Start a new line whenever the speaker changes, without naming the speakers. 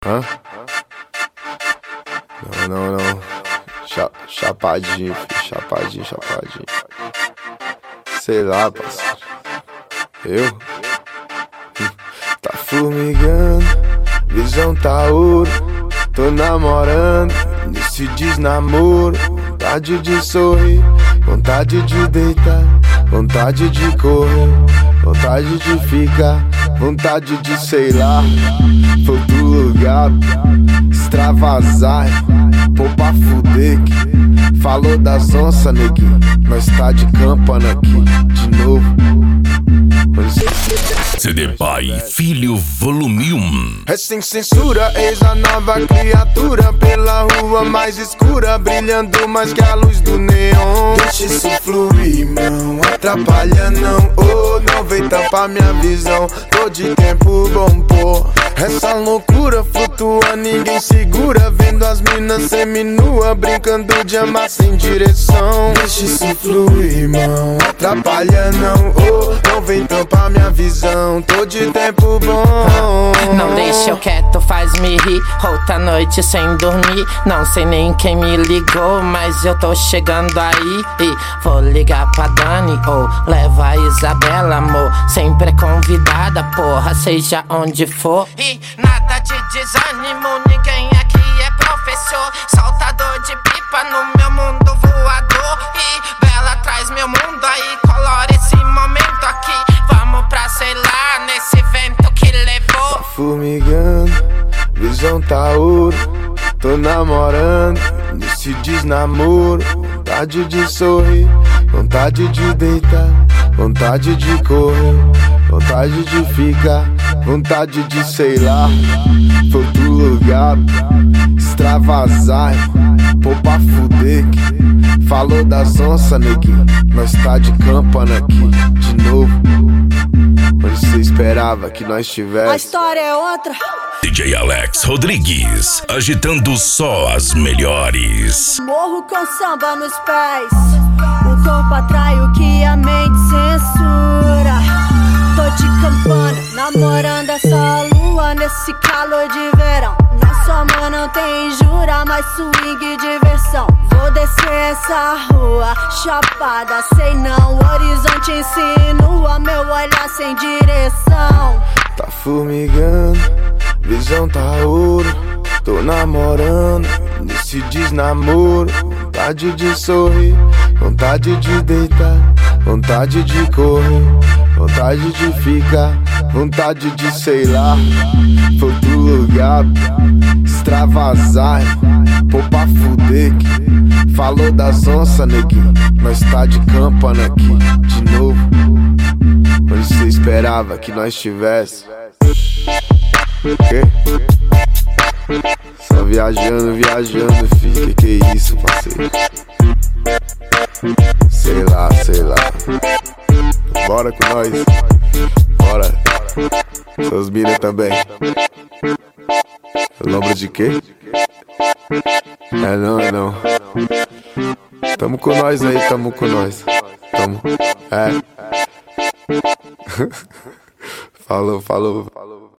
Hã? Não. Chapadinho, filho. Chapadinho. Sei lá, parceiro. Eu? Tá formigando, visão tá ouro. Tô namorando, nesse desnamoro. Vontade de sorrir, vontade de deitar, vontade de correr, vontade de ficar, vontade de sei lá. Foi pro lugar, extravasar, pô pra fuder que falou das onças, neguinho. Nós tá de campana aqui, de novo.
CD Pai Filho Volume 1.
É sem censura, eis a nova criatura pela rua mais escura, brilhando mais que a luz do neon. Deixa isso fluir, não atrapalha não. Oh, não vem tampar minha visão. Tô de tempo bom, pô. Essa loucura flutua, ninguém segura. Vendo as minas seminua, brincando de amar sem direção. Deixa isso fluir, não atrapalha não. Oh, não vem tampar minha visão. Tô de tempo bom.
Não deixa eu quieto, faz-me rir. Outra noite sem dormir. Não sei nem quem me ligou, mas eu tô chegando aí. E vou ligar pra Dani ou leva a Isabela, amor. Sempre é convidada, porra, seja onde for. E nada de desânimo, ninguém aqui é professor. Soltador de pipa no meu mundo voador. E Bela traz meu mundo aí, colora esse momento aqui. Vamos pra, sei lá, nesse vento que levou.
Tá formigando, visão tá ouro. Tô namorando, nesse desnamoro. Vontade de sorrir, vontade de deitar, vontade de correr, vontade de ficar, vontade de sei lá. Foi pro lugar, extravasar, pô pra fuder que falou das onças, neguinho. Nós tá de campana aqui, de novo. Onde cê esperava que nós tivesse?
A história é outra.
DJ Alex Rodrigues, agitando só as melhores.
Morro com samba nos pés. O corpo atrai o que a mente censura. Tô de campana, namorando essa lua nesse calor de verão. Nosso amor não tem jura, mas swing e diversão. Vou descer essa rua, chapada, sei não. O horizonte insinua, meu olhar sem direção.
Tá formigando, visão tá ouro. Tô namorando, nesse desnamoro. Vontade de sorrir, vontade de deitar, vontade de correr, vontade de ficar, vontade de sei lá. Foi pro lugar, extravasar, pô pra fuder que falou das onças, neguinho. Nós tá de campana aqui, de novo. Onde cê esperava que nós tivesse? Quê? Só viajando, filho. Que é isso, parceiro? Sei lá. Bora com nós. Bora. Seus mina também. Lembra de quê? É não. Tamo com nós aí, tamo com nós. Tamo. É. Falou.